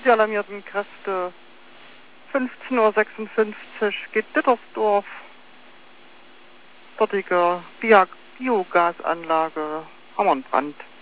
die alarmierten Kräfte. 15:56 Uhr geht Dittersdorf. Dortige Biogasanlage, Hammer und Brand.